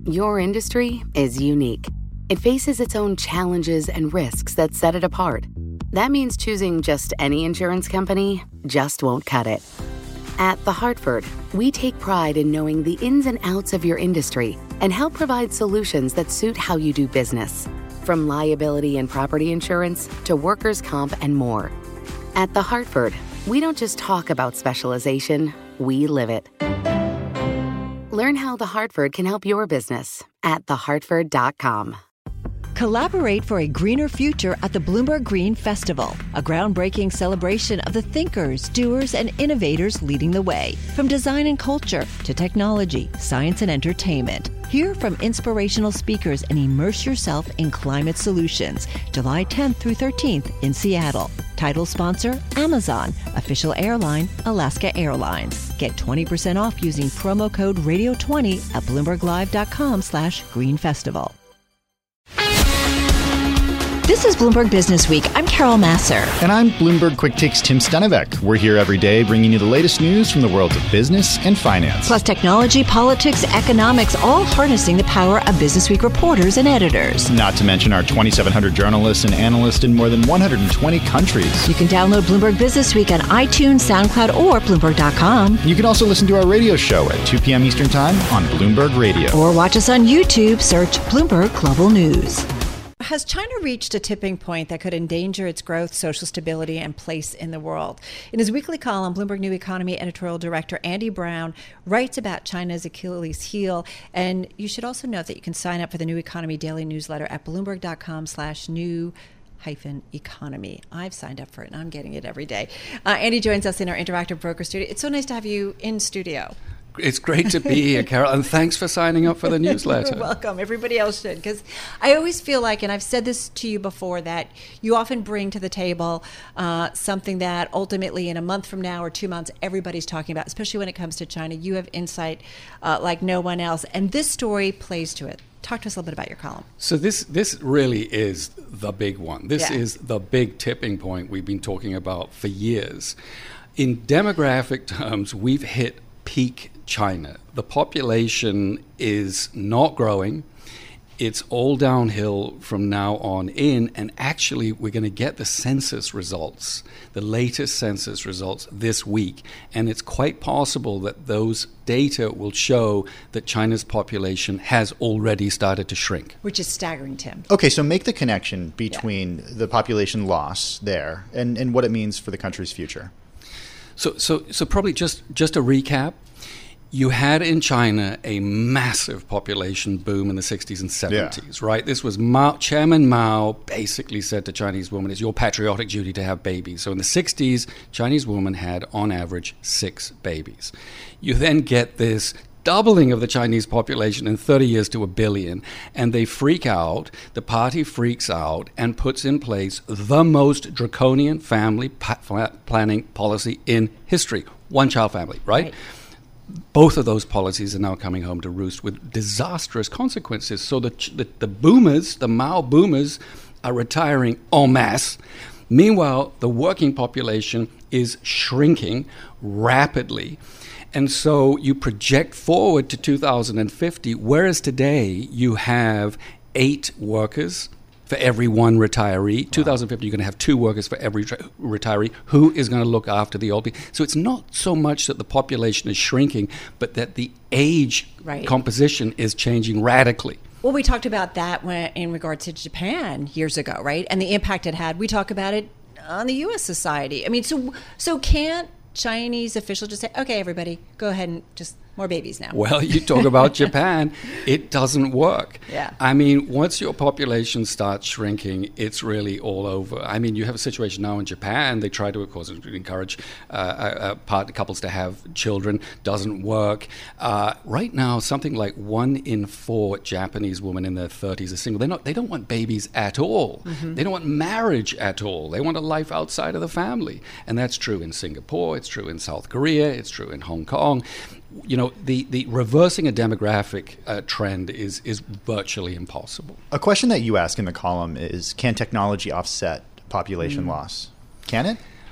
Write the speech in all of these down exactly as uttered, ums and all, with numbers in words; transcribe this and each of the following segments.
Your industry is unique. It faces its own challenges and risks that set it apart. That means choosing just any insurance company just won't cut it. At The Hartford, we take pride in knowing the ins and outs of your industry and help provide solutions that suit how you do business. From liability and property insurance to workers' comp and more. At The Hartford, we don't just talk about specialization, we live it. Learn how The Hartford can help your business at the hartford dot com. Collaborate for a greener future at the Bloomberg Green Festival, a groundbreaking celebration of the thinkers, doers, and innovators leading the way. From design and culture to technology, science, and entertainment. Hear from inspirational speakers and immerse yourself in climate solutions. July tenth through thirteenth in Seattle. Title sponsor, Amazon. Official airline, Alaska Airlines. Get twenty percent off using promo code radio twenty at bloomberglive.com slash green festival. This is Bloomberg Business Week. I'm Carol Masser. And I'm Bloomberg Quick Takes Tim Stenivek. We're here every day bringing you the latest news from the worlds of business and finance. Plus technology, politics, economics, all harnessing the power of Business Week reporters and editors. Not to mention our twenty-seven hundred journalists and analysts in more than one hundred twenty countries. You can download Bloomberg Business Week on iTunes, SoundCloud, or Bloomberg dot com. You can also listen to our radio show at two p.m. Eastern Time on Bloomberg Radio. Or watch us on YouTube. Search Bloomberg Global News. Has China reached a tipping point that could endanger its growth, social stability, and place in the world? In his weekly column, Bloomberg New Economy editorial director Andy Brown writes about China's Achilles heel. And you should also note that you can sign up for the New Economy daily newsletter at bloomberg.com slash new hyphen economy. I've signed up for it, and I'm getting it every day. Uh, Andy joins us in our Interactive Broker studio. It's so nice to have you in studio. It's great to be here, Carol, and thanks for signing up for the newsletter. You're welcome. Everybody else should, because I always feel like, and I've said this to you before, that you often bring to the table uh, something that ultimately in a month from now or two months, everybody's talking about, especially when it comes to China. You have insight uh, like no one else, and this story plays to it. Talk to us a little bit about your column. So this this really is the big one. This Yeah. is the big tipping point we've been talking about for years. In demographic terms, we've hit peak China. The population is not growing. It's all downhill from now on in, and actually we're going to get the census results, the latest census results this week, and it's quite possible that those data will show that China's population has already started to shrink. Which is staggering, Tim. Okay, so make the connection between yeah. the population loss there and, and what it means for the country's future. So, so, so probably just, just a recap. You had in China a massive population boom in the sixties and seventies, yeah. right? This was Mao, Chairman Mao basically said to Chinese women, it's your patriotic duty to have babies. So in the sixties, Chinese women had on average six babies. You then get this doubling of the Chinese population in thirty years to a billion, and they freak out, the party freaks out and puts in place the most draconian family pa- planning policy in history. One-child family, right? right? Both of those policies are now coming home to roost with disastrous consequences. So the, the, the boomers, the Mao boomers, are retiring en masse. Meanwhile, the working population is shrinking rapidly. And so you project forward to two thousand fifty, whereas today you have eight workers for every one retiree. Wow. two thousand fifty, you're going to have two workers for every tra- retiree. Who is going to look after the old people? So it's not so much that the population is shrinking, but that the age right. composition is changing radically. Well, we talked about that when, in regards to Japan years ago, right? And the impact it had. We talk about it on the U S society. I mean, so so can't Chinese officials just say, okay, everybody, go ahead and just more babies now? Well, you talk about Japan, it doesn't work. Yeah. I mean, once your population starts shrinking, it's really all over. I mean, you have a situation now in Japan. They try to, of course, encourage uh, uh, part, couples to have children. Doesn't work. Uh, right now, something like one in four Japanese women in their thirties are single. They're not, they don't want babies at all. Mm-hmm. They don't want marriage at all. They want a life outside of the family. And that's true in Singapore. It's true in South Korea. It's true in Hong Kong. You know, the, the reversing a demographic uh, trend is is virtually impossible. A question that you ask in the column is, can technology offset population mm. loss? Can it?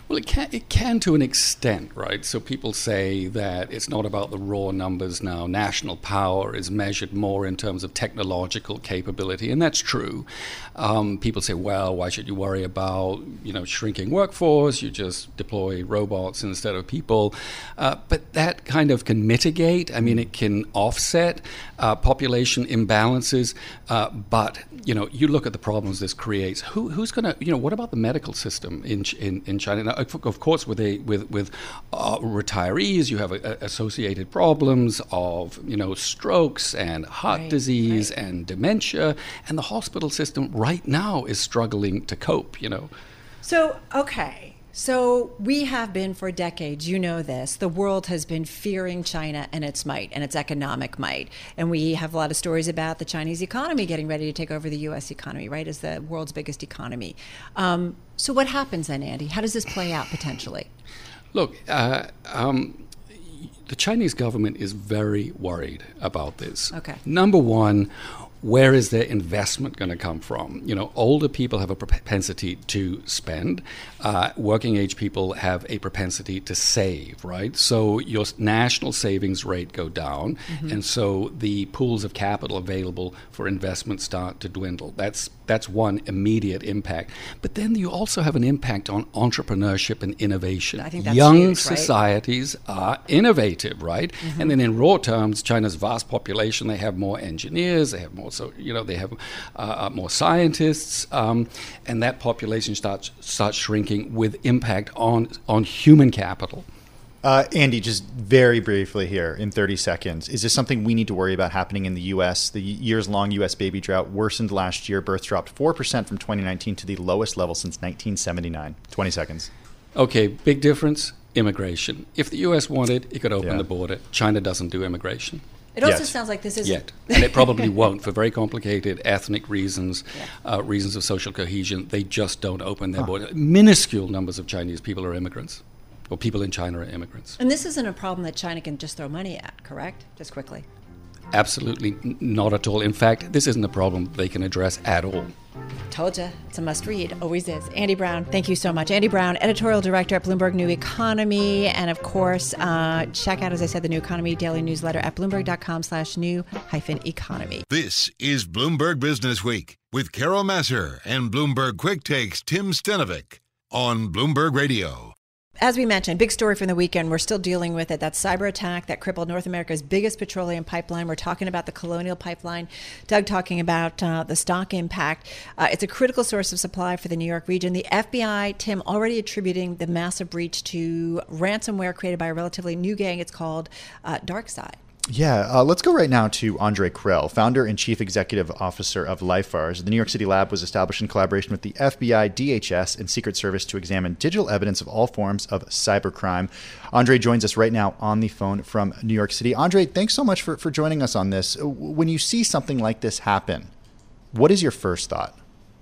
Well, it can, it can to an extent, right? So people say that it's not about the raw numbers now. National power is measured more in terms of technological capability, and that's true. Um, people say, well, why should you worry about, you know, shrinking workforce? You just deploy robots instead of people. Uh, but that kind of can mitigate. I mean, it can offset uh, population imbalances. Uh, but, you know, you look at the problems this creates. Who, who's going to, you know, what about the medical system in in, in China? Now, of course, with a with with uh, retirees, you have a, a associated problems of, you know, strokes and heart right, disease right. and dementia, and the hospital system right now is struggling to cope. You know. So okay. So we have been for decades, you know this, the world has been fearing China and its might and its economic might. And we have a lot of stories about the Chinese economy getting ready to take over the U S economy, right, as the world's biggest economy. Um, so what happens then, Andy? How does this play out potentially? Look, uh, um, the Chinese government is very worried about this. Okay. Number one, where is their investment going to come from? You know, older people have a propensity to spend. Uh, working age people have a propensity to save, right? So your national savings rate go down, mm-hmm. and so the pools of capital available for investment start to dwindle. That's that's one immediate impact. But then you also have an impact on entrepreneurship and innovation. I think that's Young huge, societies right? are innovative, right? Mm-hmm. And then in raw terms, China's vast population, they have more engineers, they have more, so you know, they have uh, more scientists, um, and that population starts starts shrinking with impact on on human capital. Uh, Andy, just very briefly here in thirty seconds, is this something we need to worry about happening in the U S? The years-long U S baby drought worsened last year. Births dropped four percent from twenty nineteen to the lowest level since nineteen seventy-nine. twenty seconds. Okay, big difference, immigration. If the U S wanted, it could open Yeah. the border. China doesn't do immigration. It also Yet. sounds like this is Yet. And it probably won't for very complicated ethnic reasons, Yeah. uh, reasons of social cohesion. They just don't open their border. Minuscule numbers of Chinese people are immigrants, or people in China are immigrants. And this isn't a problem that China can just throw money at, correct? Just quickly. Absolutely n- not at all. In fact, this isn't a problem they can address at all. Told you, it's a must read, always is. Andy Brown, thank you so much. Andy Brown, editorial director at Bloomberg New Economy. And of course, uh, check out, as I said, the New Economy daily newsletter at bloomberg.com slash new hyphen economy. This is Bloomberg Business Week with Carol Massar and Bloomberg Quick Takes Tim Stenovic on Bloomberg Radio. As we mentioned, big story from the weekend. We're still dealing with it. That cyber attack that crippled North America's biggest petroleum pipeline. We're talking about the Colonial Pipeline. Doug talking about uh, the stock impact. Uh, it's a critical source of supply for the New York region. The F B I, Tim, already attributing the massive breach to ransomware created by a relatively new gang. It's called uh, DarkSide. Yeah, uh, let's go right now to Andre Krell, founder and chief executive officer of LifeVars. The New York City lab was established in collaboration with the F B I, D H S, and Secret Service to examine digital evidence of all forms of cybercrime. Andre joins us right now on the phone from New York City. Andre, thanks so much for, for joining us on this. When you see something like this happen, what is your first thought?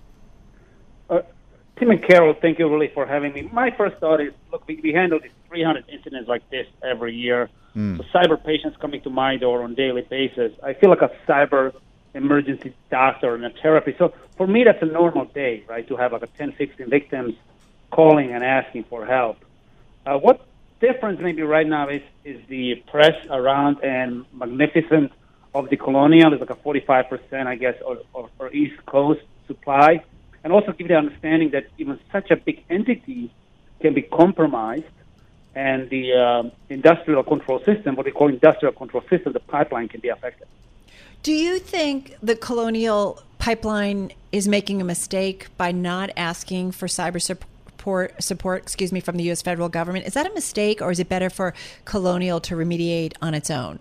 Uh, Tim and Carol, thank you really for having me. My first thought is, look, we, we handle these three hundred incidents like this every year. Mm. So cyber patients coming to my door on a daily basis. I feel like a cyber emergency doctor and a therapy. So for me, that's a normal day, right, to have like a ten, sixteen victims calling and asking for help. Uh, what difference maybe right now is, is the press around and magnificent of the Colonial. It's like a forty-five percent, I guess, or, or, or East Coast supply. And also give the understanding that even such a big entity can be compromised, and the uh, industrial control system, what they call industrial control system, the pipeline can be affected. Do you think the Colonial Pipeline is making a mistake by not asking for cyber support, support excuse me, from the U S federal government? Is that a mistake, or is it better for Colonial to remediate on its own?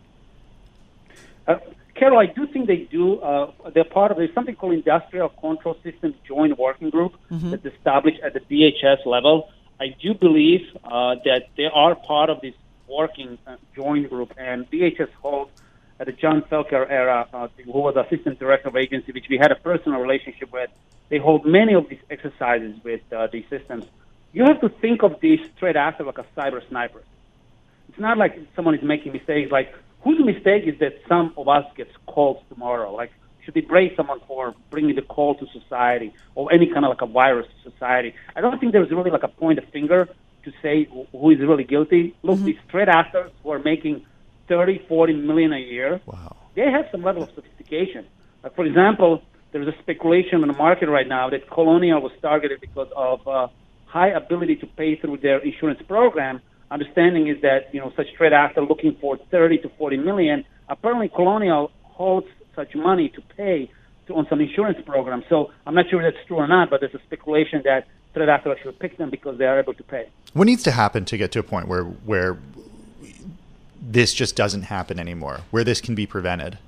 Uh, Carol, I do think they do. Uh, they're part of, there's something called Industrial Control Systems Joint Working Group mm-hmm. that's established at the D H S level. I do believe uh, that they are part of this working uh, joint group, and D H S holds, at the John Felker era, uh, who was assistant director of agency, which we had a personal relationship with, they hold many of these exercises with uh, these systems. You have to think of these straight after like a cyber sniper. It's not like someone is making mistakes. Like, whose mistake is that some of us gets calls tomorrow? Like, should they brace someone for bringing the call to society or any kind of like a virus to society? I don't think there's really like a point of finger to say who is really guilty. Look, Mm-hmm. these threat actors who are making thirty, forty million a year, Wow. they have some level of sophistication. Like, for example, there's a speculation in the market right now that Colonial was targeted because of uh, high ability to pay through their insurance program. Understanding is that, you know, such threat actor looking for thirty to forty million, apparently Colonial holds such money to pay to, on some insurance program. So I'm not sure if that's true or not, but there's a speculation that threat actor actually picked them because they are able to pay. What needs to happen to get to a point where where this just doesn't happen anymore, where this can be prevented?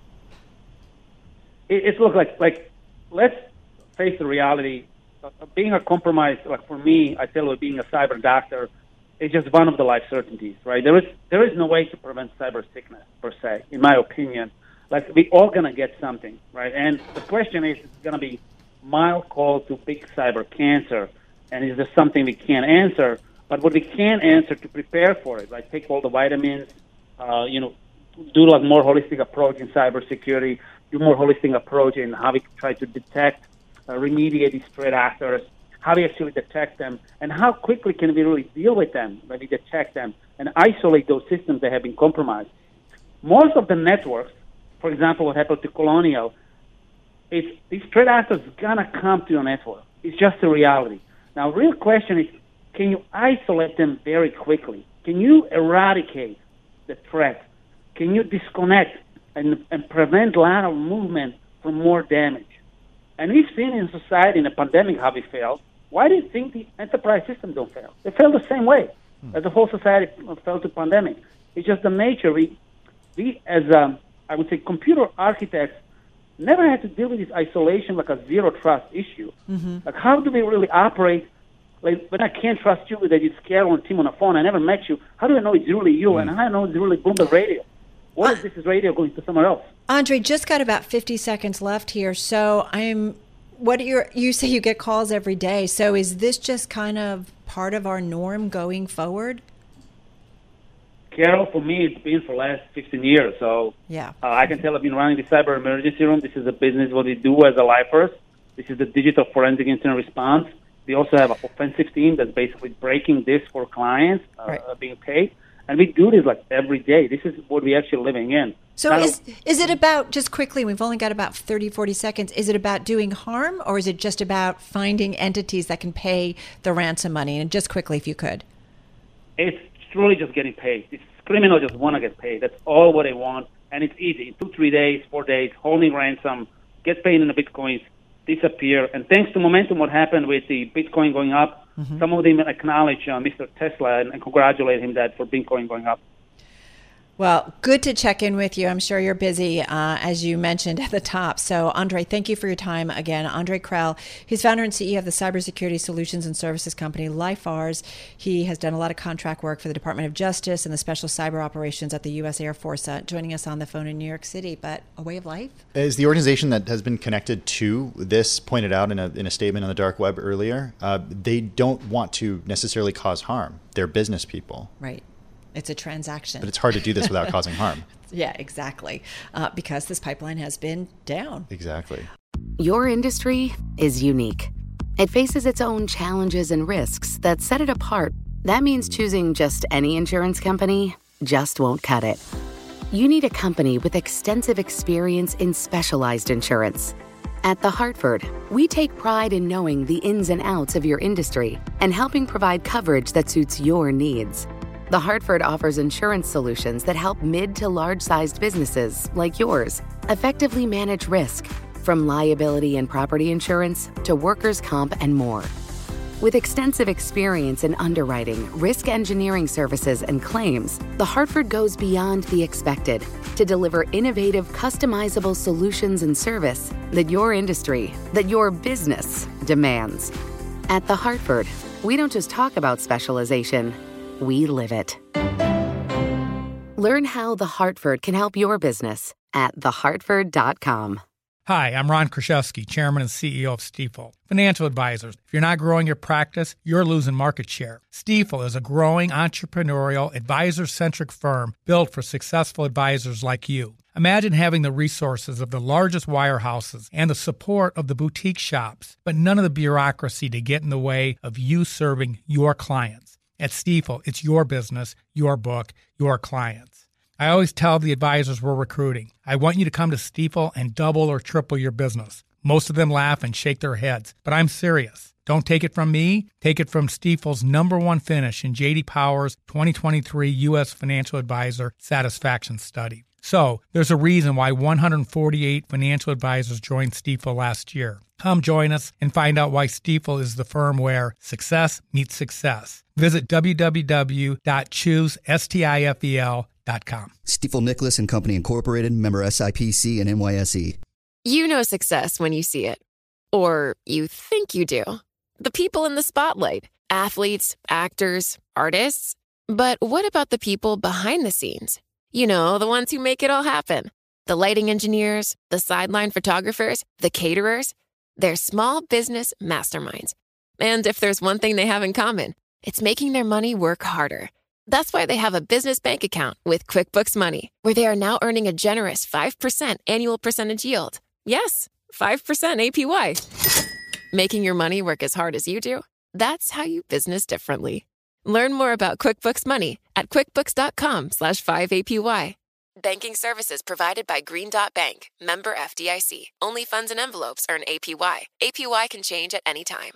It, it's look like like let's face the reality. Uh, being a compromised, like for me, I tell you, being a cyber doctor, is just one of the life certainties, right? There is there is no way to prevent cyber sickness per se, in my opinion. Like we all gonna get something, right? And the question is, it's gonna be mild call to big cyber cancer, and is there something we can't answer? But what we can answer to prepare for it, like take all the vitamins, uh, you know, do like more holistic approach in cybersecurity, do more holistic approach in how we try to detect, uh, remediate these threat actors, how we actually detect them, and how quickly can we really deal with them when we detect them and isolate those systems that have been compromised. Most of the networks, for example, what happened to Colonial, is these threat actors gonna come to your network. It's just a reality. Now, real question is, can you isolate them very quickly? Can you eradicate the threat? Can you disconnect and, and prevent a lot of movement from more damage? And we've seen in society in a pandemic how we failed. Why do you think the enterprise systems don't fail? They fail the same way as the whole society fell to pandemic. It's just the nature. We, we as um, I would say computer architects never had to deal with this isolation like a zero trust issue. Mm-hmm. Like how do we really operate? Like when I can't trust you that it's Carol and Tim on the phone, I never met you. How do I know it's really you? Mm. And how do I know it's really Bloomberg Radio? What if this is radio going to somewhere else? Andre, just got about fifty seconds left here. So I'm, what are your, you say you get calls every day. So is this just kind of part of our norm going forward? Carol, for me, it's been for the last fifteen years. So yeah, uh, I can tell I've been running the cyber emergency room. This is a business what we do as a lifers. This is the digital forensic incident response. We also have an offensive team that's basically breaking this for clients uh, right. being paid. And we do this like every day. This is what we're actually living in. So now, is is it about, just quickly, we've only got about thirty, forty seconds, is it about doing harm or is it just about finding entities that can pay the ransom money? And just quickly, if you could. It's truly just getting paid. These criminals just want to get paid. That's all what they want. And it's easy. Two, three days, four days, holding ransom, get paid in the Bitcoins, disappear. And thanks to momentum, what happened with the Bitcoin going up, mm-hmm. some of them acknowledge uh, Mister Tesla and, and congratulate him that for Bitcoin going up. Well, good to check in with you. I'm sure you're busy, uh, as you mentioned at the top. So, Andre, thank you for your time again. Andre Krell, he's founder and C E O of the cybersecurity solutions and services company LifeArs. He has done a lot of contract work for the Department of Justice and the Special Cyber Operations at the U S Air Force, uh, joining us on the phone in New York City. But a way of life? Is the organization that has been connected to this pointed out in a, in a statement on the dark web earlier, uh, they don't want to necessarily cause harm. They're business people. Right. It's a transaction. But it's hard to do this without causing harm. Yeah, exactly. Uh, because this pipeline has been down. Exactly. Your industry is unique. It faces its own challenges and risks that set it apart. That means choosing just any insurance company just won't cut it. You need a company with extensive experience in specialized insurance. At The Hartford, we take pride in knowing the ins and outs of your industry and helping provide coverage that suits your needs. The Hartford offers insurance solutions that help mid to large-sized businesses like yours effectively manage risk, from liability and property insurance to workers' comp and more. With extensive experience in underwriting, risk engineering services, and claims, The Hartford goes beyond the expected to deliver innovative, customizable solutions and service that your industry, that your business demands. At The Hartford, we don't just talk about specialization, we live it. Learn how The Hartford can help your business at the hartford dot com. Hi, I'm Ron Kraszewski, Chairman and C E O of Stifel. Financial advisors, if you're not growing your practice, you're losing market share. Stifel is a growing, entrepreneurial, advisor-centric firm built for successful advisors like you. Imagine having the resources of the largest wirehouses and the support of the boutique shops, but none of the bureaucracy to get in the way of you serving your clients. At Stifel, it's your business, your book, your clients. I always tell the advisors we're recruiting, I want you to come to Stifel and double or triple your business. Most of them laugh and shake their heads, but I'm serious. Don't take it from me. Take it from Stifel's number one finish in J D Power's twenty twenty-three U S Financial Advisor Satisfaction Study. So, there's a reason why one hundred forty-eight financial advisors joined Stifel last year. Come join us and find out why Stifel is the firm where success meets success. Visit w w w dot choose stifel dot com. Stifel Nicholas and Company Incorporated, member S I P C and N Y S E. You know success when you see it. Or you think you do. The people in the spotlight. Athletes, actors, artists. But what about the people behind the scenes? You know, the ones who make it all happen. The lighting engineers, the sideline photographers, the caterers. They're small business masterminds. And if there's one thing they have in common, it's making their money work harder. That's why they have a business bank account with QuickBooks Money, where they are now earning a generous five percent annual percentage yield. Yes, five percent A P Y. Making your money work as hard as you do? That's how you business differently. Learn more about QuickBooks Money at quickbooks.com slash 5APY. Banking services provided by Green Dot Bank, member F D I C. Only funds and envelopes earn A P Y. A P Y can change at any time.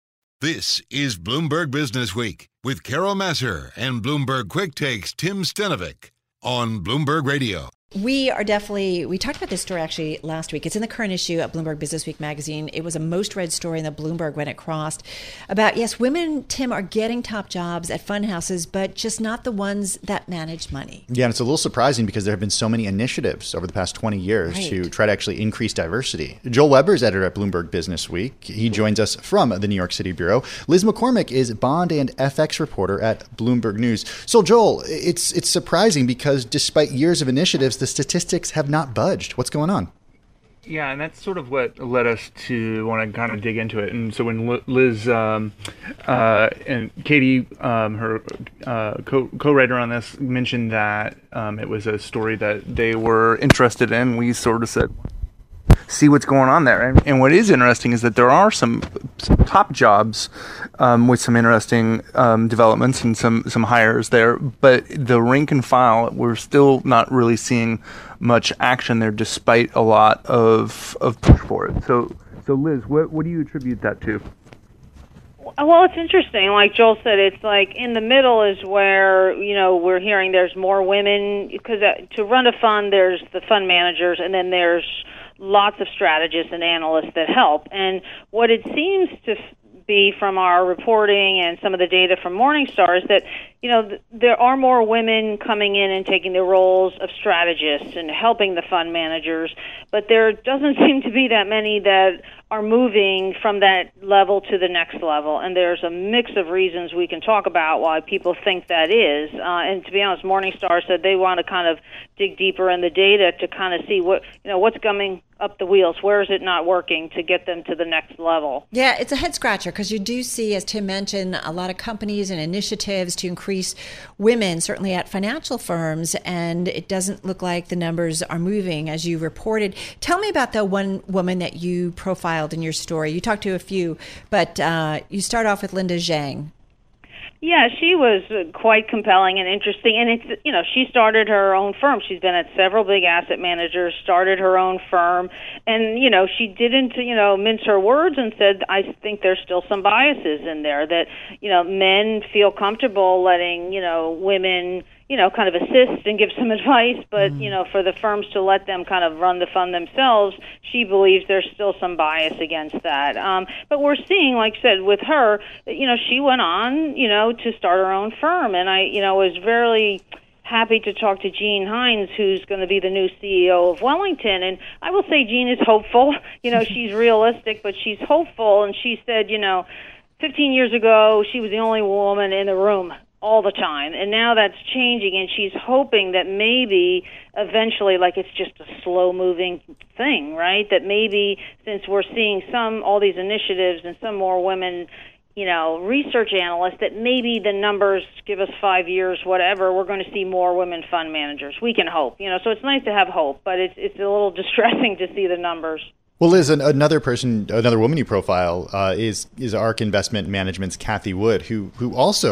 This is Bloomberg Business Week with Carol Massar and Bloomberg Quick Takes Tim Stenovic on Bloomberg Radio. We are definitely, we talked about this story actually last week. It's in the current issue of Bloomberg Business Week magazine. It was a most read story in the Bloomberg when it crossed about, yes, women, Tim, are getting top jobs at fund houses, but just not the ones that manage money. Yeah, and it's a little surprising because there have been so many initiatives over the past twenty years right. to try to actually increase diversity. Joel Weber is editor at Bloomberg Business Week. He joins us from the New York City Bureau. Liz McCormick is bond and F X reporter at Bloomberg News. So, Joel, it's it's surprising because despite years of initiatives, the statistics have not budged. What's going on? Yeah, and that's sort of what led us to want to kind of dig into it. And so when Liz um, uh, and Katie, um, her uh, co- co-writer on this, mentioned that um, it was a story that they were interested in, we sort of said, see what's going on there. And, and what is interesting is that there are some, some top jobs um, with some interesting um, developments and some, some hires there, but the rank and file, we're still not really seeing much action there despite a lot of of push for it. So, so Liz, what, what do you attribute that to? Well, it's interesting. Like Joel said, it's like in the middle is where, you know, we're hearing there's more women, because uh, to run a fund, there's the fund managers, and then there's lots of strategists and analysts that help. And what it seems to be from our reporting and some of the data from Morningstar is that, you know, th- there are more women coming in and taking the roles of strategists and helping the fund managers, but there doesn't seem to be that many that are moving from that level to the next level. And there's a mix of reasons we can talk about why people think that is. Uh, and to be honest, Morningstar said they want to kind of dig deeper in the data to kind of see what, you know, what's coming up the wheels. Where is it not working to get them to the next level? Yeah, it's a head scratcher because you do see, as Tim mentioned, a lot of companies and initiatives to increase women, certainly at financial firms, and it doesn't look like the numbers are moving as you reported. Tell me about the one woman that you profiled in your story. You talked to a few, but uh, you start off with Linda Zhang. Yeah, she was quite compelling and interesting, and it's, you know, she started her own firm. She's been at several big asset managers, started her own firm, and, you know, she didn't, you know, mince her words and said, I think there's still some biases in there that, you know, men feel comfortable letting, you know, women, you know, kind of assist and give some advice, but, mm. you know, for the firms to let them kind of run the fund themselves, she believes there's still some bias against that. Um, but we're seeing, like I said, with her, you know, she went on, you know, to start her own firm, and I, you know, was very happy to talk to Jean Hines, who's going to be the new C E O of Wellington. And I will say Jean is hopeful. You know, she's realistic, but she's hopeful, and she said, you know, fifteen years ago, she was the only woman in the room all the time, and now that's changing, and she's hoping that maybe eventually, like, it's just a slow-moving thing, right, that maybe since we're seeing some, all these initiatives and some more women, you know, research analysts, that maybe the numbers give us five years, whatever, we're going to see more women fund managers. We can hope, you know, so it's nice to have hope, but it's it's a little distressing to see the numbers. Well, Liz, another person, another woman you profile uh, is is ARK Investment Management's Kathy Wood, who who also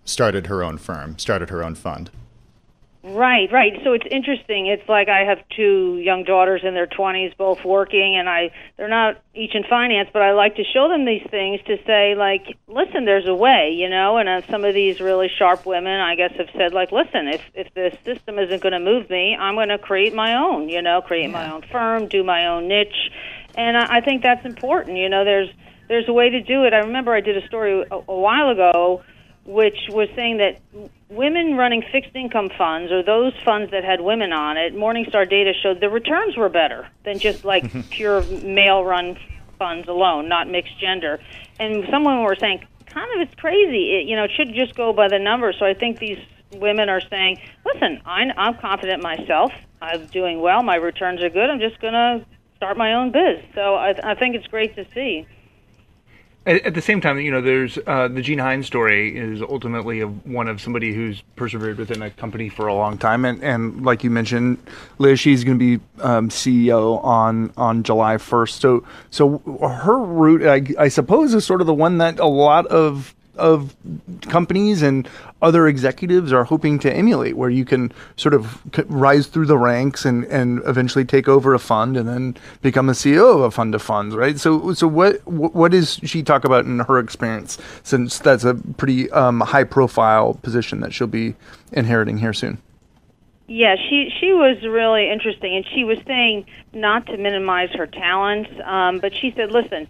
started her own firm, started her own fund. Right, right. So it's interesting. It's like I have two young daughters in their twenties, both working, and I they're not each in finance, but I like to show them these things to say, like, listen, there's a way, you know. And uh, some of these really sharp women, I guess, have said, like, listen, if if the system isn't going to move me, I'm going to create my own, you know, create yeah. my own firm, do my own niche, and I, I think that's important. You know, there's there's a way to do it. I remember I did a story a, a while ago, which was saying that women running fixed income funds, or those funds that had women on it, Morningstar data showed the returns were better than just like pure male-run funds alone, not mixed gender. And some women were saying, kind of, it's crazy. It, you know, it should just go by the numbers. So I think these women are saying, listen, I'm, I'm confident myself. I'm doing well. My returns are good. I'm just going to start my own biz. So I, I think it's great to see. At the same time, you know, there's uh, the Gene Hines story is ultimately a, one of somebody who's persevered within a company for a long time, and, and like you mentioned, Liz, she's going to be um, C E O on, on July first. So so her route, I, I suppose, is sort of the one that a lot of of companies and other executives are hoping to emulate, where you can sort of rise through the ranks and, and eventually take over a fund and then become a C E O of a fund of funds, right? So so what what does she talk about in her experience, since that's a pretty um, high profile position that she'll be inheriting here soon? Yeah, she she was really interesting, and she was saying not to minimize her talents, um, but she said, listen,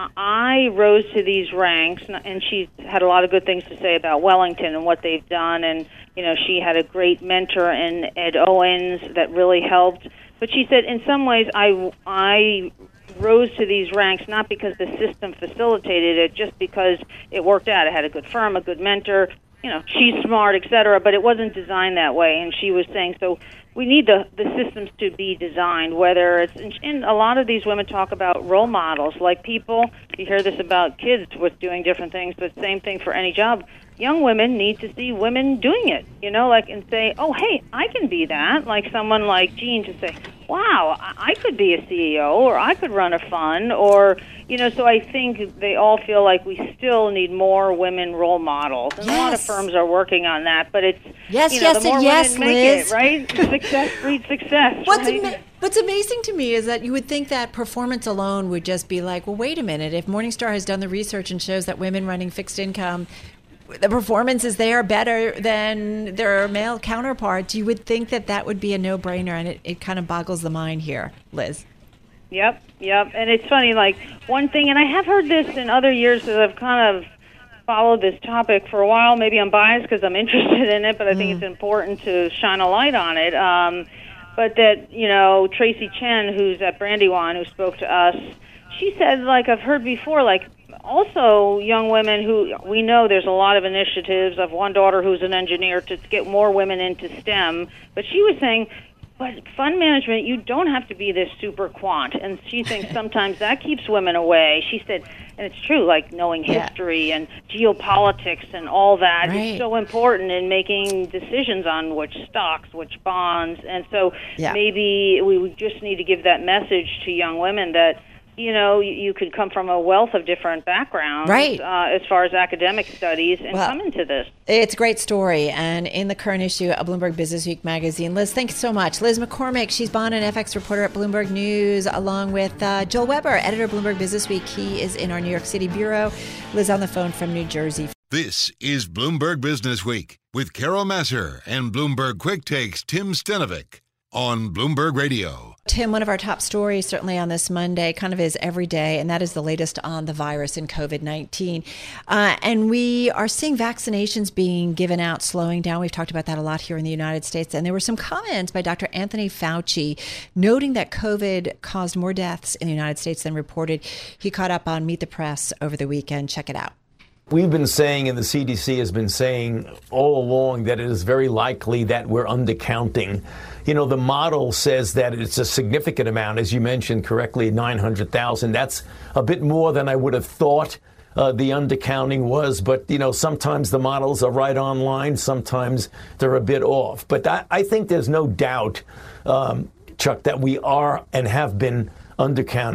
I rose to these ranks, and she had a lot of good things to say about Wellington and what they've done. And, you know, she had a great mentor in Ed Owens that really helped. But she said, in some ways, I, I rose to these ranks not because the system facilitated it, just because it worked out. I had a good firm, a good mentor, you know, she's smart, et cetera, but it wasn't designed that way. And she was saying, so we need the, the systems to be designed, whether it's, and a lot of these women talk about role models, like people, you hear this about kids with doing different things, but same thing for any job. Young women need to see women doing it, you know, like, and say, oh, hey, I can be that, like someone like Jean to say, wow, I could be a C E O, or I could run a fund, or, you know, so I think they all feel like we still need more women role models. And yes. a lot of firms are working on that, but it's, yes, you know, yes, the more and yes, women Liz. make it, right? Success breeds success. What's, right? ama- what's amazing to me is that you would think that performance alone would just be like, well, wait a minute, if Morningstar has done the research and shows that women running fixed income, the performance is there better than their male counterparts, you would think that that would be a no-brainer, and it, it kind of boggles the mind here, Liz. Yep, yep. And it's funny, like, one thing, and I have heard this in other years as I've kind of followed this topic for a while. Maybe I'm biased because I'm interested in it, but I think mm. it's important to shine a light on it. Um, but that, you know, Tracy Chen, who's at Brandywine, who spoke to us, she said, like, I've heard before, like, also young women who, we know there's a lot of initiatives. I have one daughter who's an engineer to get more women into STEM, but she was saying, but fund management, you don't have to be this super quant. And she thinks sometimes that keeps women away. She said, and it's true, like knowing history yeah. and geopolitics and all that right. is so important in making decisions on which stocks, which bonds. And so yeah. maybe we just need to give that message to young women that, you know, you, you could come from a wealth of different backgrounds right. uh, as far as academic studies and well, come into this. It's a great story. And in the current issue of Bloomberg Businessweek magazine, Liz, thanks so much. Liz McCormick, she's bond and F X reporter at Bloomberg News, along with uh, Joel Weber, editor of Bloomberg Businessweek. He is in our New York City bureau. Liz on the phone from New Jersey. This is Bloomberg Business Week with Carol Massar and Bloomberg Quick Takes Tim Stenovic on Bloomberg Radio. Tim, one of our top stories certainly on this Monday kind of is every day, and that is the latest on the virus in COVID nineteen. Uh, and we are seeing vaccinations being given out, slowing down. We've talked about that a lot here in the United States. And there were some comments by Doctor Anthony Fauci noting that COVID caused more deaths in the United States than reported. He caught up on Meet the Press over the weekend. Check it out. We've been saying, and the C D C has been saying all along, that it is very likely that we're undercounting. You know, the model says that it's a significant amount, as you mentioned correctly, nine hundred thousand. That's a bit more than I would have thought uh, the undercounting was. But, you know, sometimes the models are right on line. Sometimes they're a bit off. But I, I think there's no doubt, um, Chuck, that we are and have been undercounting.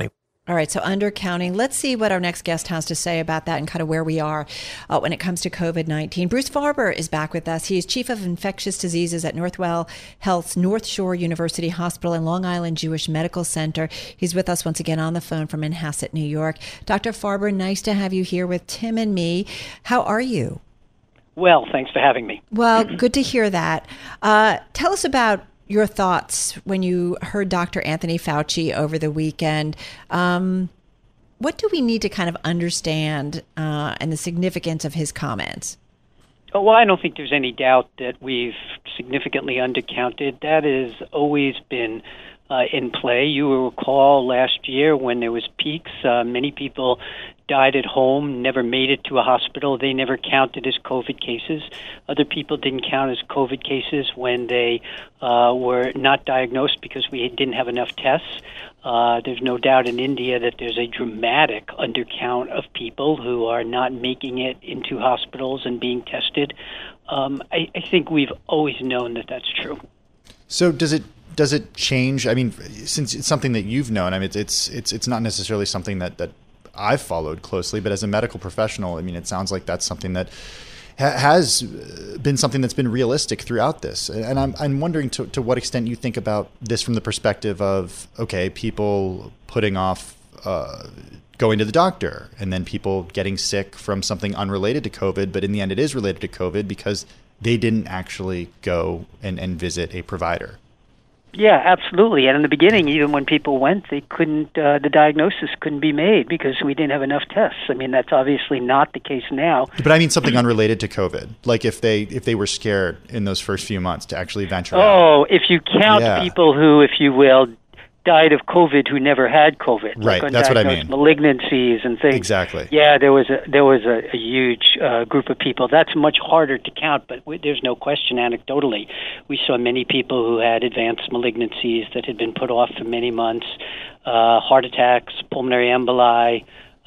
All right, so undercounting. Let's see what our next guest has to say about that and kind of where we are uh, when it comes to COVID nineteen. Bruce Farber is back with us. He is Chief of Infectious Diseases at Northwell Health's North Shore University Hospital and Long Island Jewish Medical Center. He's with us once again on the phone from Manhasset, New York. Doctor Farber, nice to have you here with Tim and me. How are you? Well, thanks for having me. Well, good to hear that. Uh, tell us about your thoughts when you heard Doctor Anthony Fauci over the weekend. Um, what do we need to kind of understand uh, and the significance of his comments? Oh, well, I don't think there's any doubt that we've significantly undercounted. That has always been uh, in play. You will recall last year when there was peaks, uh, many people died at home, never made it to a hospital. They never counted as COVID cases. Other people didn't count as COVID cases when they uh, were not diagnosed because we didn't have enough tests. Uh, there's no doubt in India that there's a dramatic undercount of people who are not making it into hospitals and being tested. Um, I, I think we've always known that that's true. So does it does it change? I mean, since it's something that you've known, I mean, it's it's it's not necessarily something that that I've followed closely, but as a medical professional, I mean, it sounds like that's something that ha- has been something that's been realistic throughout this. And I'm, I'm wondering to, to what extent you think about this from the perspective of, okay, people putting off uh, going to the doctor and then people getting sick from something unrelated to COVID, but in the end it is related to COVID because they didn't actually go and, and visit a provider. Yeah, absolutely. And in the beginning, even when people went, they couldn't. Uh, the diagnosis couldn't be made because we didn't have enough tests. I mean, that's obviously not the case now. But I mean something unrelated to COVID, like if they if they were scared in those first few months to actually venture oh, out. Oh, if you count yeah. people who, if you will, died of COVID who never had COVID, right? Like that's what I mean. Malignancies and things. Exactly. Yeah, there was a there was a, a huge uh, group of people. That's much harder to count, but w- there's no question. Anecdotally, we saw many people who had advanced malignancies that had been put off for many months, uh, heart attacks, pulmonary emboli,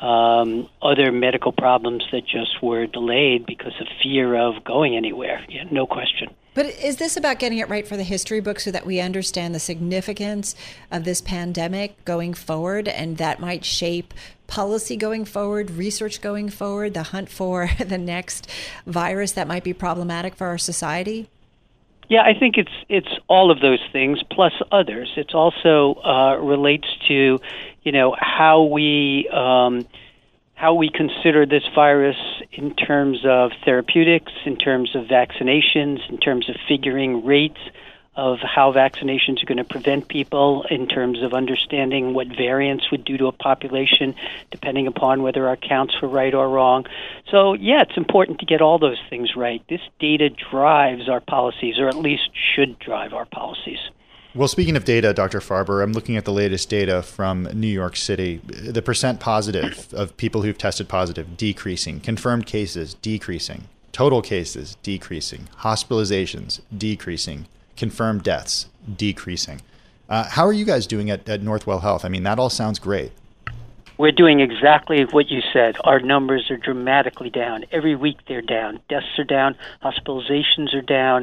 um, other medical problems that just were delayed because of fear of going anywhere. Yeah, no question. But is this about getting it right for the history book so that we understand the significance of this pandemic going forward, and that might shape policy going forward, research going forward, the hunt for the next virus that might be problematic for our society? Yeah, I think it's it's all of those things plus others. It's also uh, relates to, you know, how we um, how we consider this virus in terms of therapeutics, in terms of vaccinations, in terms of figuring rates of how vaccinations are going to prevent people, in terms of understanding what variants would do to a population, depending upon whether our counts were right or wrong. So, yeah, it's important to get all those things right. This data drives our policies, or at least should drive our policies. Well, speaking of data, Doctor Farber, I'm looking at the latest data from New York City. The percent positive of people who've tested positive, decreasing. Confirmed cases, decreasing. Total cases, decreasing. Hospitalizations, decreasing. Confirmed deaths, decreasing. Uh, how are you guys doing at, at Northwell Health? I mean, that all sounds great. We're doing exactly what you said. Our numbers are dramatically down. Every week they're down. Deaths are down. Hospitalizations are down.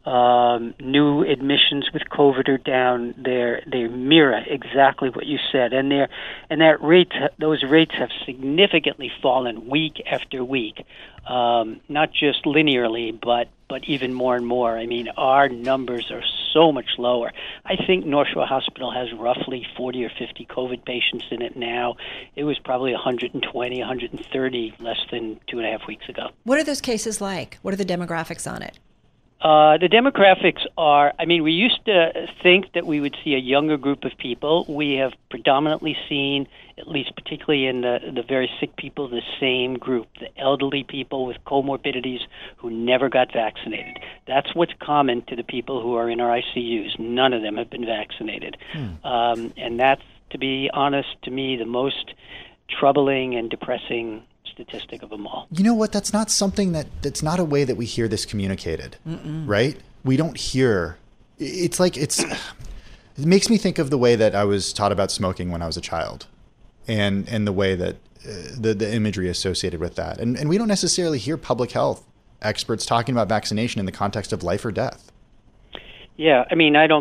Um, new admissions with COVID are down. They're, they mirror exactly what you said. And they're, and that rate, those rates have significantly fallen week after week. Um, not just linearly, but but even more and more. I mean, our numbers are so much lower. I think North Shore Hospital has roughly forty or fifty COVID patients in it now. It was probably one hundred twenty, one hundred thirty less than two and a half weeks ago. What are those cases like? What are the demographics on it? Uh, the demographics are, I mean, we used to think that we would see a younger group of people. We have predominantly seen, at least particularly in the, the very sick people, the same group, the elderly people with comorbidities who never got vaccinated. That's what's common to the people who are in our I C Us. None of them have been vaccinated. Hmm. Um, and that's, to be honest, to me, the most troubling and depressing statistic of them all. You know what? That's not something that that's not a way that we hear this communicated, Mm-mm. right? We don't hear. It's like it's. It makes me think of the way that I was taught about smoking when I was a child, and and the way that uh, the the imagery associated with that, and and we don't necessarily hear public health experts talking about vaccination in the context of life or death. Yeah, I mean, I don't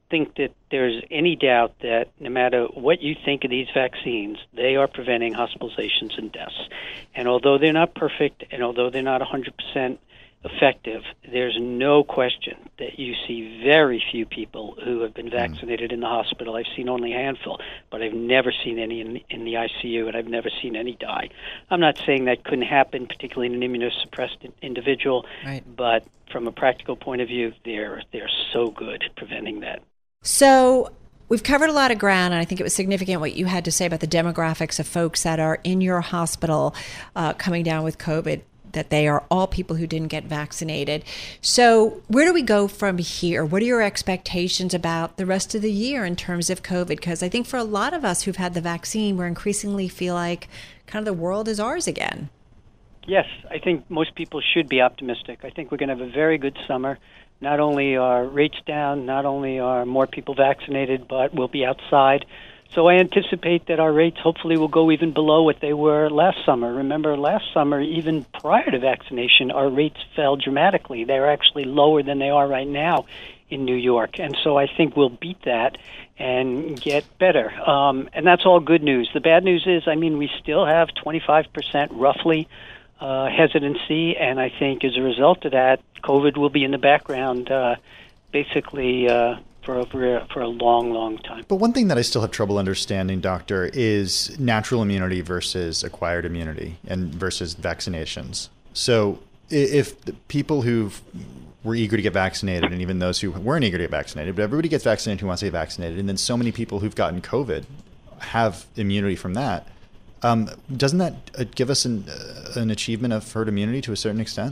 think that there's any doubt that no matter what you think of these vaccines, they are preventing hospitalizations and deaths. And although they're not perfect, and although they're not one hundred percent effective, there's no question that you see very few people who have been vaccinated in the hospital. I've seen only a handful, but I've never seen any in, in the I C U, and I've never seen any die. I'm not saying that couldn't happen, particularly in an immunosuppressed individual, right. but from a practical point of view, they're they're so good at preventing that. So we've covered a lot of ground, and I think it was significant what you had to say about the demographics of folks that are in your hospital uh, coming down with COVID, that they are all people who didn't get vaccinated. So where do we go from here? What are your expectations about the rest of the year in terms of COVID? Because I think for a lot of us who've had the vaccine, we're increasingly feel like kind of the world is ours again. Yes, I think most people should be optimistic. I think we're going to have a very good summer. Not only are rates down, not only are more people vaccinated, but we'll be outside. So I anticipate that our rates hopefully will go even below what they were last summer. Remember, last summer, even prior to vaccination, our rates fell dramatically. They're actually lower than they are right now in New York. And so I think we'll beat that and get better. Um, and that's all good news. The bad news is, I mean, we still have twenty-five percent roughly uh, hesitancy. And I think as a result of that, COVID will be in the background uh, basically uh, for over for a long, long time. But one thing that I still have trouble understanding, Doctor, is natural immunity versus acquired immunity and versus vaccinations. So if the people who were eager to get vaccinated, and even those who weren't eager to get vaccinated, but everybody gets vaccinated who wants to get vaccinated, and then so many people who've gotten COVID have immunity from that, um, doesn't that give us an, uh, an achievement of herd immunity to a certain extent?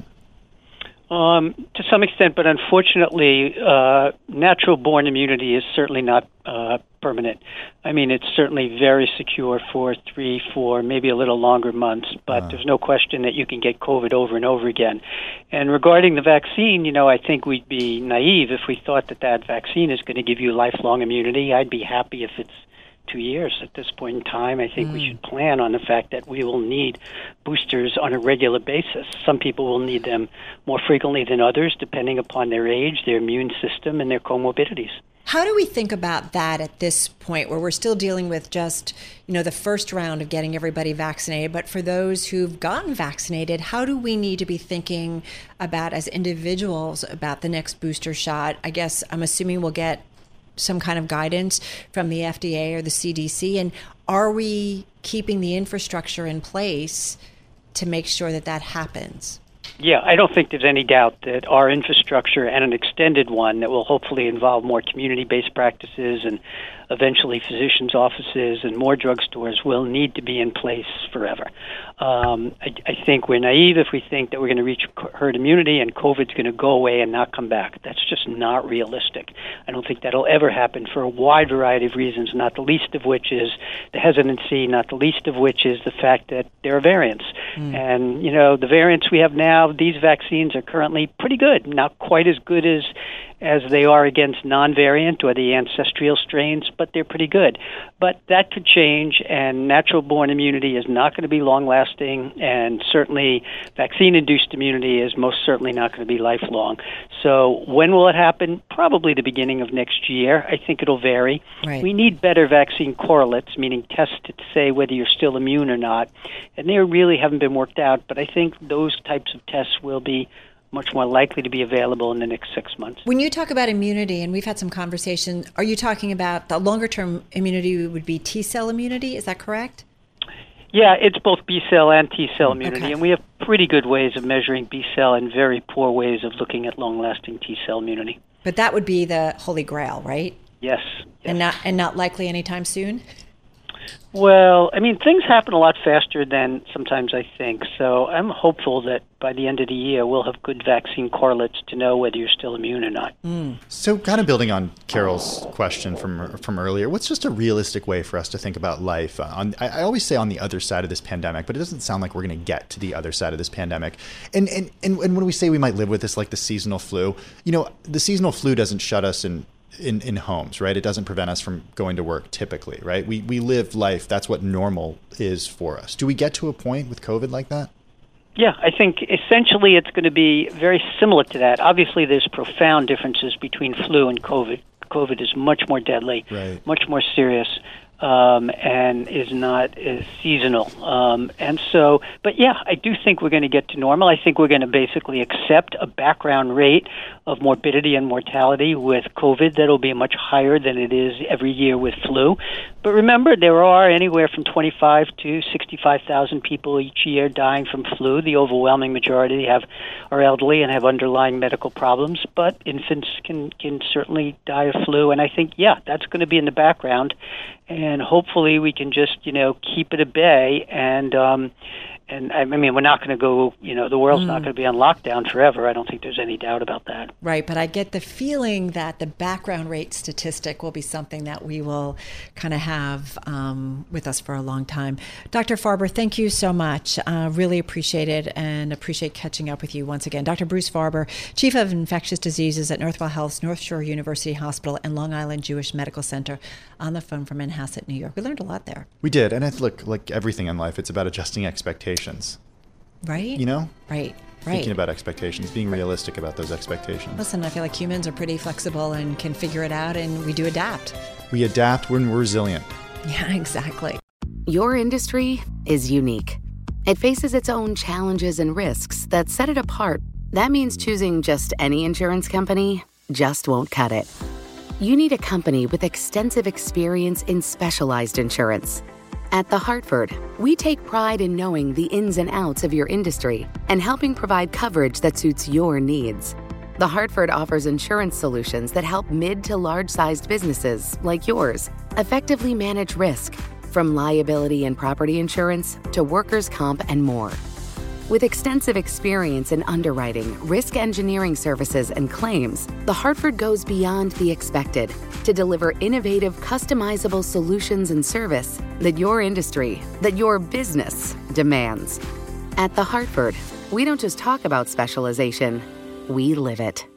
Um, to some extent, but unfortunately, uh, natural-born immunity is certainly not uh, permanent. I mean, it's certainly very secure for three, four, maybe a little longer months, but uh. there's no question that you can get COVID over and over again. And regarding the vaccine, you know, I think we'd be naive if we thought that that vaccine is going to give you lifelong immunity. I'd be happy if it's two years at this point in time. I think mm. we should plan on the fact that we will need boosters on a regular basis. Some people will need them more frequently than others, depending upon their age, their immune system, and their comorbidities. How do we think about that at this point where we're still dealing with just, you know, the first round of getting everybody vaccinated? But for those who've gotten vaccinated, how do we need to be thinking about as individuals about the next booster shot? I guess I'm assuming we'll get some kind of guidance from the F D A or the C D C? And are we keeping the infrastructure in place to make sure that that happens? Yeah, I don't think there's any doubt that our infrastructure and an extended one that will hopefully involve more community-based practices and eventually physicians' offices and more drugstores will need to be in place forever. Um, I, I think we're naive if we think that we're going to reach herd immunity and COVID's going to go away and not come back. That's just not realistic. I don't think that'll ever happen for a wide variety of reasons, not the least of which is the hesitancy, not the least of which is the fact that there are variants. Mm. And, you know, the variants we have now, these vaccines are currently pretty good, not quite as good as as they are against non-variant or the ancestral strains, but they're pretty good. But that could change, and natural-born immunity is not going to be long-lasting, and certainly vaccine-induced immunity is most certainly not going to be lifelong. So when will it happen? Probably the beginning of next year. I think it'll vary. Right. We need better vaccine correlates, meaning tests to say whether you're still immune or not, and they really haven't been worked out, but I think those types of tests will be much more likely to be available in the next six months. When you talk about immunity, and we've had some conversation, are you talking about the longer-term immunity would be T-cell immunity? Is that correct? Yeah, it's both B-cell and T-cell immunity, okay. and we have pretty good ways of measuring B-cell and very poor ways of looking at long-lasting T-cell immunity. But that would be the holy grail, right? Yes. yes. And not and not likely anytime soon? Well, I mean, things happen a lot faster than sometimes I think. So I'm hopeful that by the end of the year, we'll have good vaccine correlates to know whether you're still immune or not. Mm. So kind of building on Carol's question from from earlier, what's just a realistic way for us to think about life? On, I, I always say on the other side of this pandemic, but it doesn't sound like we're going to get to the other side of this pandemic. And, and, and, and when we say we might live with this like the seasonal flu, you know, the seasonal flu doesn't shut us in In, in homes, right? It doesn't prevent us from going to work typically, right? We we live life. That's what normal is for us. Do we get to a point with COVID like that? Yeah, I think essentially it's going to be very similar to that. Obviously, there's profound differences between flu and COVID. COVID is much more deadly, right. much more serious, um, and is not is seasonal. Um, and so, but yeah, I do think we're going to get to normal. I think we're going to basically accept a background rate of morbidity and mortality with COVID that'll be much higher than it is every year with flu. But remember, there are anywhere from twenty-five to sixty-five thousand people each year dying from flu. The overwhelming majority have are elderly and have underlying medical problems, but infants can, can certainly die of flu. And I think, yeah, that's going to be in the background. And hopefully we can just, you know, keep it at bay. And, um, and I mean, we're not going to go, you know, the world's mm. not going to be on lockdown forever. I don't think there's any doubt about that. Right. But I get the feeling that the background rate statistic will be something that we will kind of have um, with us for a long time. Doctor Farber, thank you so much. Uh, really appreciate it and appreciate catching up with you once again. Doctor Bruce Farber, Chief of Infectious Diseases at Northwell Health's North Shore University Hospital and Long Island Jewish Medical Center, on the phone from Manhasset, New York. We learned a lot there. We did. And I look, like everything in life, it's about adjusting expectations. Right? You know? Right. Right. Thinking about expectations, being realistic about those expectations. Listen, I feel like humans are pretty flexible and can figure it out, and we do adapt. We adapt when we're resilient. Yeah, exactly. Your industry is unique. It faces its own challenges and risks that set it apart. That means choosing just any insurance company just won't cut it. You need a company with extensive experience in specialized insurance. At The Hartford, we take pride in knowing the ins and outs of your industry and helping provide coverage that suits your needs. The Hartford offers insurance solutions that help mid to large-sized businesses like yours effectively manage risk, from liability and property insurance to workers' comp and more. With extensive experience in underwriting, risk engineering services, and claims, The Hartford goes beyond the expected to deliver innovative, customizable solutions and service that your industry, that your business demands. At The Hartford, we don't just talk about specialization, we live it.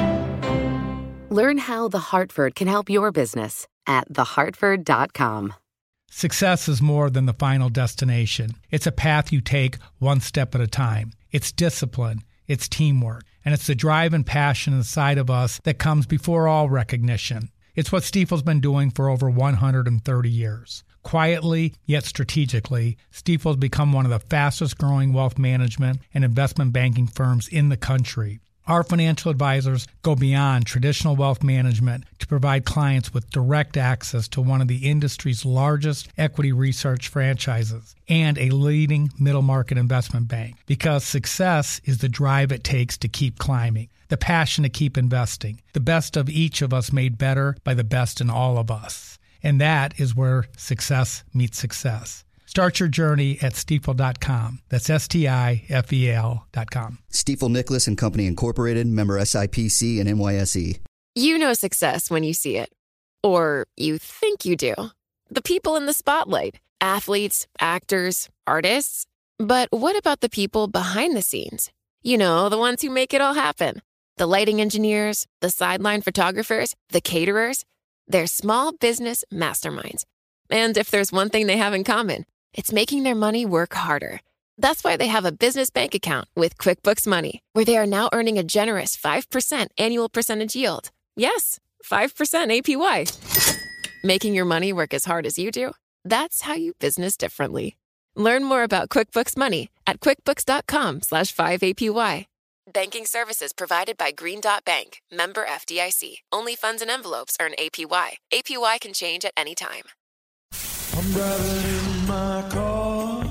Learn how The Hartford can help your business at the hartford dot com. Success is more than the final destination. It's a path you take one step at a time. It's discipline, it's teamwork, and it's the drive and passion inside of us that comes before all recognition. It's what Stifel's been doing for over one hundred thirty years. Quietly, yet strategically, Stifel's become one of the fastest growing wealth management and investment banking firms in the country. Our financial advisors go beyond traditional wealth management to provide clients with direct access to one of the industry's largest equity research franchises and a leading middle market investment bank, because success is the drive it takes to keep climbing, the passion to keep investing, the best of each of us made better by the best in all of us. And that is where success meets success. Start your journey at stifel dot com. That's S T I F E L dot com. Stifel Nicholas and Company Incorporated, member S I P C and N Y S E. You know success when you see it. Or you think you do. The people in the spotlight. Athletes, actors, artists. But what about the people behind the scenes? You know, the ones who make it all happen. The lighting engineers, the sideline photographers, the caterers. They're small business masterminds. And if there's one thing they have in common, it's making their money work harder. That's why they have a business bank account with QuickBooks Money, where they are now earning a generous five percent annual percentage yield. Yes, five percent A P Y. Making your money work as hard as you do? That's how you business differently. Learn more about QuickBooks Money at quickbooks.com slash 5APY. Banking services provided by Green Dot Bank, member F D I C. Only funds and envelopes earn A P Y. A P Y can change at any time. I'm driving in my car.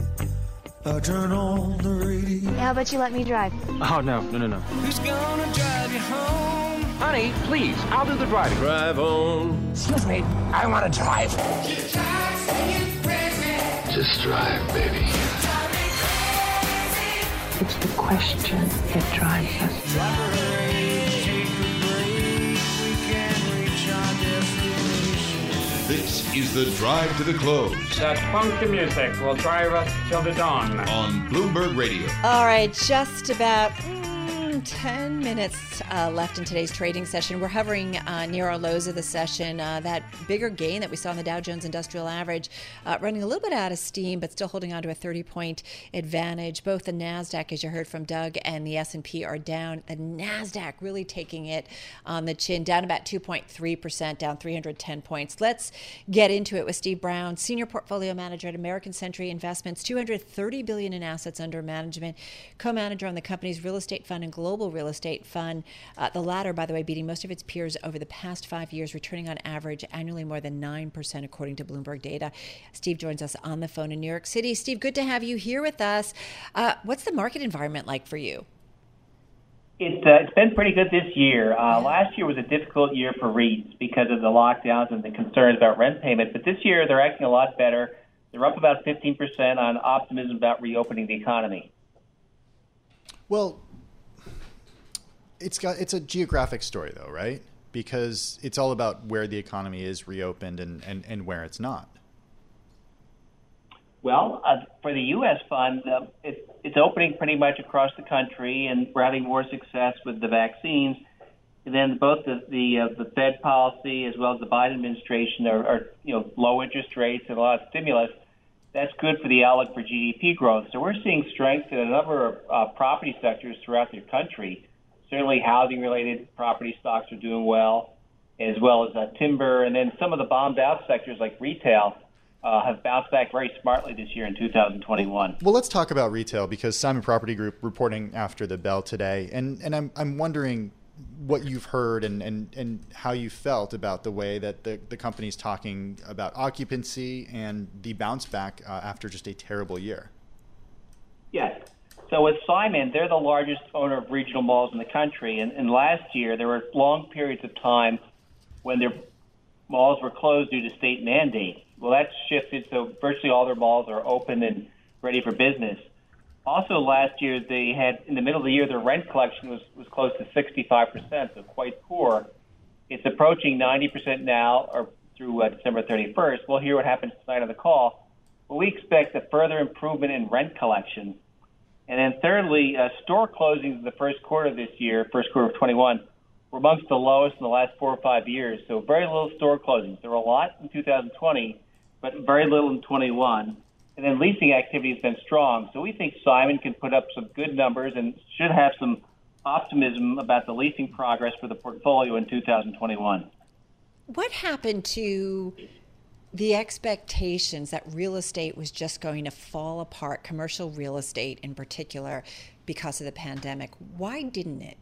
I turn on the radio. Yeah, how about you let me drive? Oh, no, no, no, no. Who's gonna drive you home? Honey, please, I'll do the driving. Drive on. Excuse me, I want to drive. Just drive, baby. It's the question that drives us. This is the Drive to the Close. That funky music will drive us till the dawn. On Bloomberg Radio. All right, just about mm, than ten minutes uh, left in today's trading session. We're hovering uh, near our lows of the session. Uh, that bigger gain that we saw in the Dow Jones Industrial Average uh, running a little bit out of steam, but still holding on to a thirty-point advantage. Both the NASDAQ, as you heard from Doug, and the S and P are down. The NASDAQ really taking it on the chin, down about two point three percent, down three hundred ten points. Let's get into it with Steve Brown, Senior Portfolio Manager at American Century Investments, two hundred thirty billion dollars in assets under management, co-manager on the company's real estate fund and global real estate fund. Uh, the latter, by the way, beating most of its peers over the past five years, returning on average annually more than nine percent, according to Bloomberg data. Steve joins us on the phone in New York City. Steve, good to have you here with us. Uh, what's the market environment like for you? It, uh, it's been pretty good this year. Uh, last year was a difficult year for REITs because of the lockdowns and the concerns about rent payment. But this year, they're acting a lot better. They're up about fifteen percent on optimism about reopening the economy. Well, it's got it's a geographic story, though, right? Because it's all about where the economy is reopened and, and, and where it's not. Well, uh, for the U S fund, uh, it, it's opening pretty much across the country, and we're having more success with the vaccines. And then both the the, uh, the Fed policy as well as the Biden administration are, are, you know, low interest rates and a lot of stimulus. That's good for the outlook for G D P growth. So we're seeing strength in a number of uh, property sectors throughout the country. Certainly housing-related property stocks are doing well, as well as uh, timber. And then some of the bombed-out sectors like retail uh, have bounced back very smartly this year in two thousand twenty-one. Well, let's talk about retail, because Simon Property Group reporting after the bell today. And, and I'm, I'm wondering what you've heard and, and, and how you felt about the way that the, the company's talking about occupancy and the bounce back uh, after just a terrible year. Yes. So with Simon, they're the largest owner of regional malls in the country. And, and last year, there were long periods of time when their malls were closed due to state mandate. Well, that's shifted, so virtually all their malls are open and ready for business. Also, last year, they had, in the middle of the year, their rent collection was, was close to sixty-five percent, so quite poor. It's approaching ninety percent now, or through uh, December thirty-first. We'll hear what happens tonight on the call. But we expect a further improvement in rent collection. And then thirdly, uh, store closings in the first quarter of this year, first quarter of twenty-one, were amongst the lowest in the last four or five years. So very little store closings. There were a lot in two thousand twenty, but very little in twenty-one. And then leasing activity has been strong. So we think Simon can put up some good numbers and should have some optimism about the leasing progress for the portfolio in two thousand twenty-one. What happened to the expectations that real estate was just going to fall apart, commercial real estate in particular, because of the pandemic? Why didn't it?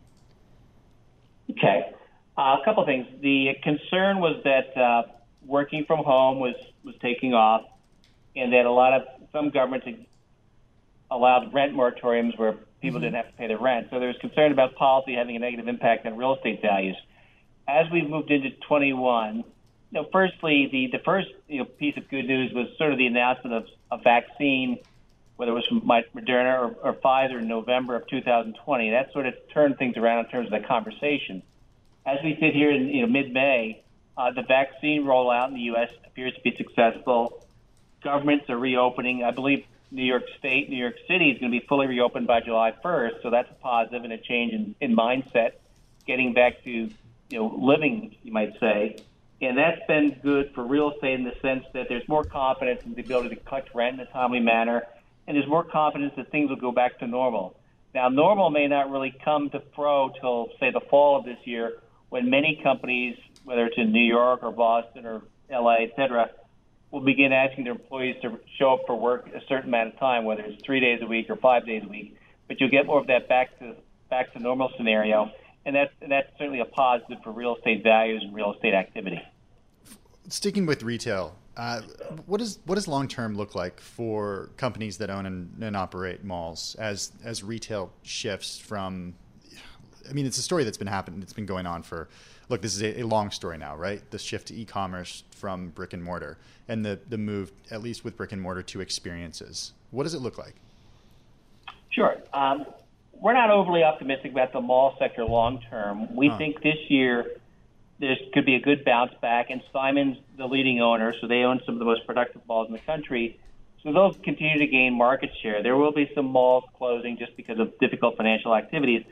Okay. Uh, a couple of things. The concern was that uh, working from home was, was taking off, and that a lot of some governments had allowed rent moratoriums where people mm-hmm. didn't have to pay their rent. So there was concern about policy having a negative impact on real estate values. As we've moved into twenty-one, you know, firstly, the, the first you know, piece of good news was sort of the announcement of a vaccine, whether it was from Moderna or, or Pfizer in November of two thousand twenty. That sort of turned things around in terms of the conversation. As we sit here in you know, mid-May, uh, the vaccine rollout in the U S appears to be successful. Governments are reopening. I believe New York State, New York City is going to be fully reopened by July first, so that's a positive and a change in, in mindset, getting back to you know living, you might say. And that's been good for real estate in the sense that there's more confidence in the ability to collect rent in a timely manner, and there's more confidence that things will go back to normal. Now, normal may not really come to pro till, say, the fall of this year, when many companies, whether it's in New York or Boston or L A, et cetera, will begin asking their employees to show up for work a certain amount of time, whether it's three days a week or five days a week. But you'll get more of that back to back to normal scenario, and that's and that's certainly a positive for real estate values and real estate activity. Sticking with retail, uh, what does what does long term look like for companies that own and, and operate malls as as retail shifts from? I mean, it's a story that's been happening. It's been going on for. Look, this is a, a long story now, right? The shift to e-commerce from brick and mortar, and the the move, at least with brick and mortar, to experiences. What does it look like? Sure. Um, we're not overly optimistic about the mall sector long term. We huh. think this year there could be a good bounce back, and Simon's the leading owner, so they own some of the most productive malls in the country. So they'll continue to gain market share. There will be some malls closing just because of difficult financial activities,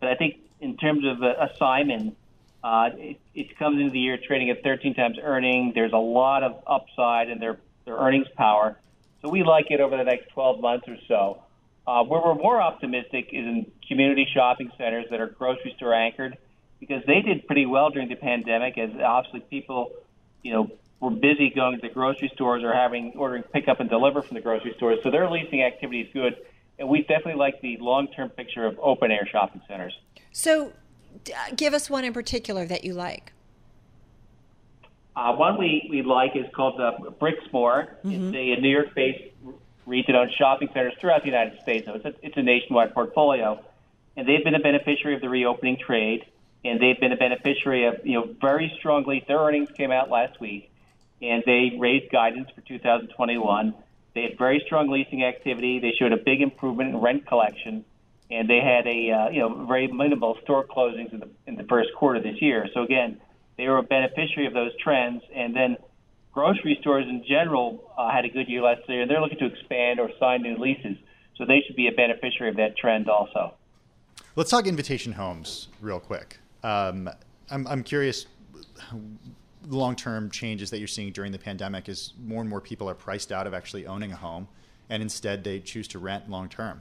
But I think in terms of uh, Simon, uh, it, it comes into the year trading at thirteen times earnings. There's a lot of upside in their, their earnings power. So we like it over the next twelve months or so. Uh, where we're more optimistic is in community shopping centers that are grocery store anchored, because they did pretty well during the pandemic, as obviously people, you know, were busy going to the grocery stores or having ordering pick up and deliver from the grocery stores. So their leasing activity is good, and we definitely like the long-term picture of open-air shopping centers. So, uh, give us one in particular that you like. Uh, one we, we like is called uh, Brixmor. Mm-hmm. It's a, a New York-based REIT that owns shopping centers throughout the United States. So it's a, it's a nationwide portfolio, and they've been a beneficiary of the reopening trade, and they've been a beneficiary of, you know, very strong lease. Their earnings came out last week, and they raised guidance for two thousand twenty-one. They had very strong leasing activity. They showed a big improvement in rent collection, and they had a uh, you know very minimal store closings in the in the first quarter this year. So again, they were a beneficiary of those trends. And then grocery stores in general uh, had a good year last year, and they're looking to expand or sign new leases. So they should be a beneficiary of that trend also. Let's talk Invitation Homes real quick. Um, I'm, I'm curious, long-term changes that you're seeing during the pandemic is more and more people are priced out of actually owning a home, and instead they choose to rent long-term.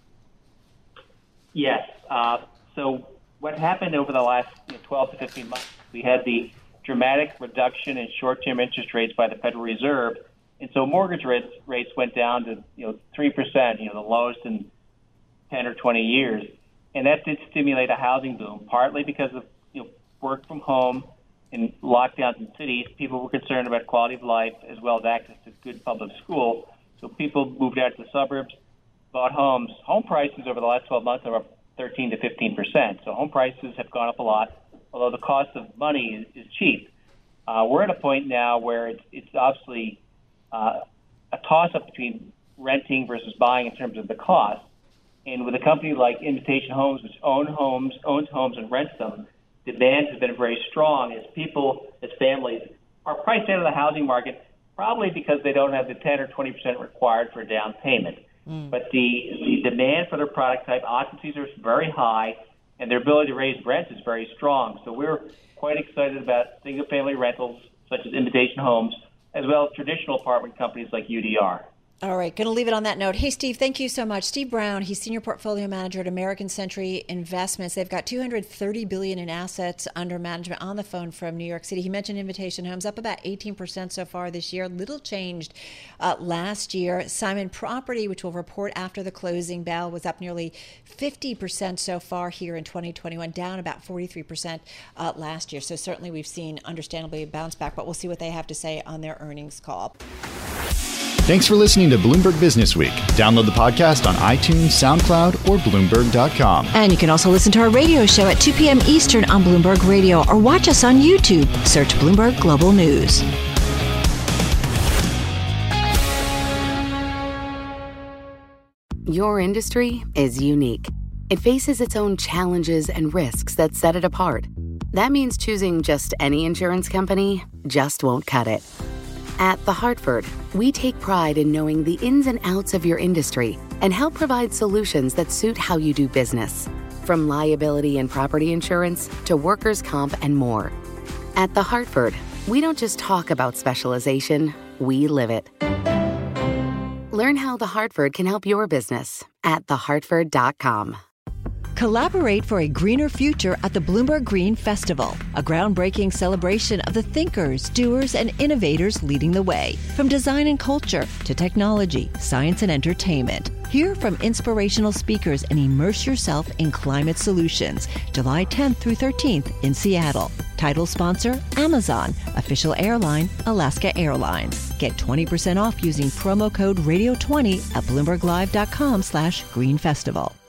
Yes. Uh, so what happened over the last you know, twelve to fifteen months, we had the dramatic reduction in short-term interest rates by the Federal Reserve, and so mortgage rates rates went down to you know three percent, you know the lowest in ten or twenty years, and that did stimulate a housing boom, partly because of you know work from home and lockdowns in cities. People were concerned about quality of life as well as access to good public school, so people moved out to the suburbs, bought homes. Home prices over the last twelve months are up thirteen to fifteen percent, so home prices have gone up a lot, although the cost of money is, is cheap. Uh, we're at a point now where it's, it's obviously uh, a toss-up between renting versus buying in terms of the cost. And with a company like Invitation Homes, which own homes, owns homes and rents them, demand has been very strong as people, as families, are priced out of the housing market, probably because they don't have the ten or twenty percent required for a down payment. Mm. But the, the demand for their product type, occupancies are very high, and their ability to raise rents is very strong. So we're quite excited about single-family rentals such as Invitation Homes, as well as traditional apartment companies like U D R. All right, going to leave it on that note. Hey, Steve, thank you so much. Steve Brown, he's Senior Portfolio Manager at American Century Investments. They've got two hundred thirty billion dollars in assets under management on the phone from New York City. He mentioned Invitation Homes, up about eighteen percent so far this year. Little changed uh, last year. Simon Property, which will report after the closing bell, was up nearly fifty percent so far here in twenty twenty-one, down about forty-three percent uh, last year. So certainly we've seen, understandably, a bounce back, but we'll see what they have to say on their earnings call. Thanks for listening to Bloomberg Business Week. Download the podcast on iTunes, SoundCloud, or Bloomberg dot com. And you can also listen to our radio show at two p.m. Eastern on Bloomberg Radio, or watch us on YouTube. Search Bloomberg Global News. Your industry is unique. It faces its own challenges and risks that set it apart. That means choosing just any insurance company just won't cut it. At The Hartford, we take pride in knowing the ins and outs of your industry and help provide solutions that suit how you do business. From liability and property insurance to workers' comp and more. At The Hartford, we don't just talk about specialization, we live it. Learn how The Hartford can help your business at the hartford dot com. Collaborate for a greener future at the Bloomberg Green Festival, a groundbreaking celebration of the thinkers, doers, and innovators leading the way. From design and culture to technology, science, and entertainment. Hear from inspirational speakers and immerse yourself in climate solutions. July tenth through thirteenth in Seattle. Title sponsor, Amazon. Official airline, Alaska Airlines. Get twenty percent off using promo code radio twenty at bloomberg live dot com slash green festival.